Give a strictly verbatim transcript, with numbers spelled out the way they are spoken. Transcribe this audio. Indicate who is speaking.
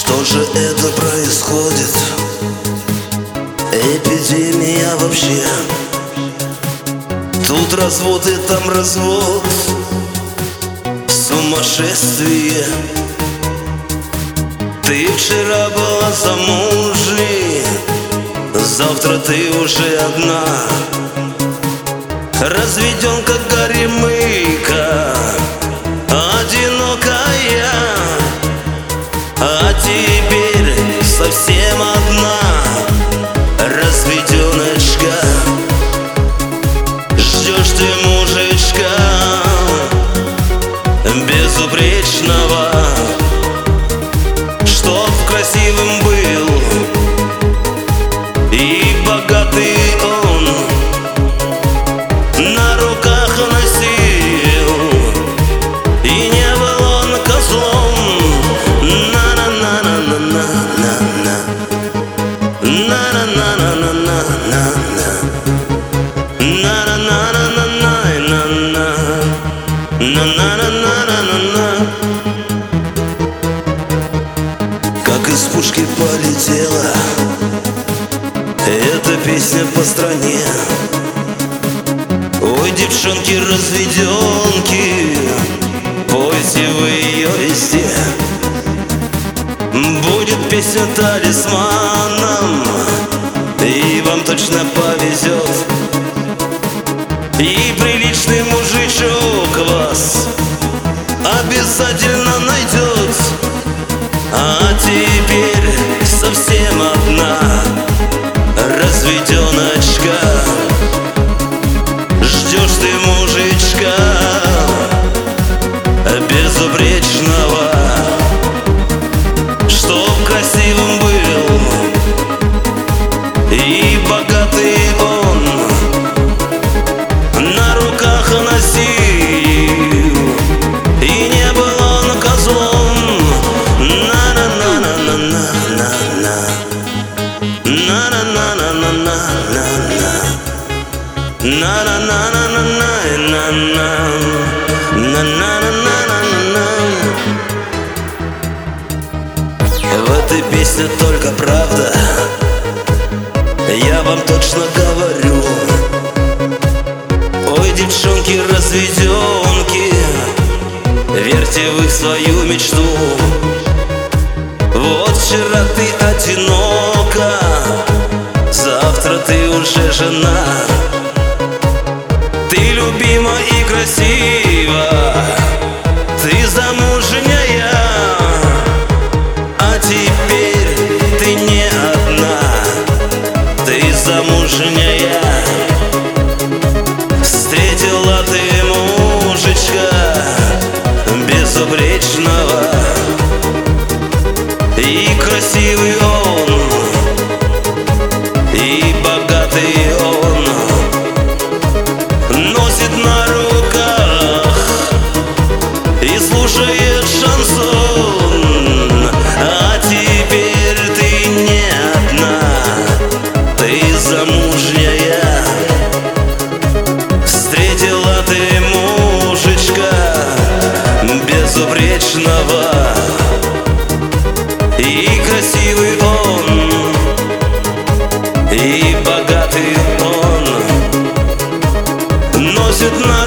Speaker 1: Что же это происходит? Эпидемия вообще. Тут развод и там развод. Сумасшествие. Ты вчера была замужней, завтра ты уже одна. Разведенка, горемыка, одинокая, а теперь совсем одна. Разведеночка, ждешь ты мужичка безупречного, чтоб красивым был и богатый он, на руках носил, и не был он козлом. На-на-на-на-на-на-на-на, на-на-на-на-на-на-на, на-на-на-на-на-на-на, на-на-на-на-на-на. Как из пушки полетела эта песня по стране. Ой, девчонки-разведенки, пойте вы ее везде. Будет песня талисманом, и вам точно повезет. И приличный мужичок вас обязательно найдет. А теперь совсем одна разведеночка, ждешь ты мужичка безупречного, чтоб красивым был и богатый он, на руках носил, и не был он козлом. На-на-на-на-на-на-на, на-на-на-на-на-на-на, на-на-на-на-на-на-на. В этой песне только правда, я вам точно говорю. Ой, девчонки-разведенки, верьте вы в свою мечту. Вот вчера ты одинока, завтра ты уже жена. Ты любима и красива, ты замужняя, а теперь ты не одна, ты замужняя. Встретила ты мужичка безупречного, и красивый он, и богатый он, носит на руках и слушает шансон. А теперь ты не одна, ты замужняя. Встретила ты мужичка безупречного, и красивый он, и богатый он, носит на